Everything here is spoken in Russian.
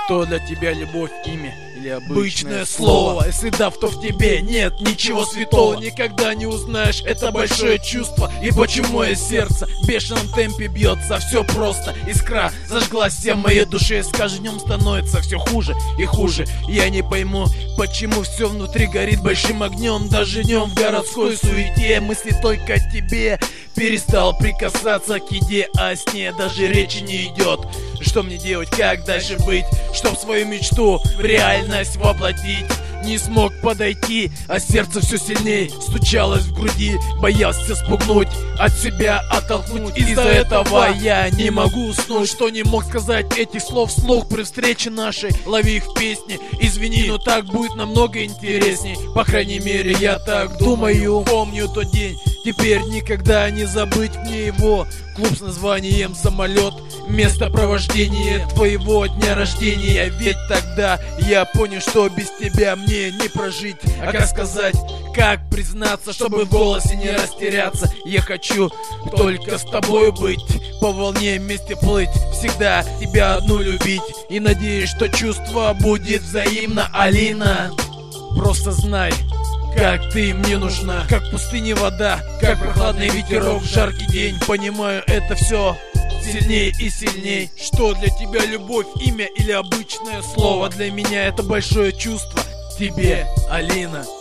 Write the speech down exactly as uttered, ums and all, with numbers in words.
Что для тебя любовь, имя или обычное, обычное слово? Если да, то в тебе нет ничего святого. Никогда не узнаешь это большое чувство. И почему мое сердце в бешеном темпе бьется. Все просто, искра зажглась в моей душе. С каждым днем становится все хуже и хуже. Я не пойму, почему все внутри горит большим огнем. Даже днем в городской суете мысли только о тебе. Перестал прикасаться к еде, а о сне даже речи не идет. Что мне делать, как дальше быть, чтоб свою мечту в реальность воплотить? Не смог подойти, а сердце все сильнее стучалось в груди. Боялся спугнуть, от себя оттолкнуть. Из-за этого я не могу уснуть. Что не мог сказать этих слов вслух при встрече нашей. Лови их в песне, извини, но так будет намного интересней. По крайней мере я так думаю. Помню тот день, теперь никогда не забыть мне его. Клуб с названием «Самолет», место провождения твоего дня рождения. Ведь тогда я понял, что без тебя мне не прожить. А как сказать, как признаться, чтобы в голосе не растеряться? Я хочу только с тобой быть, по волне вместе плыть, всегда тебя одну любить. И надеюсь, что чувство будет взаимно, Алина. Просто знай, как ты мне нужна, как в пустыне вода, как прохладный ветерок в жаркий день. Понимаю это все сильнее и сильней. Что для тебя любовь, имя или обычное слово? Для меня это большое чувство. Тебе, Алина.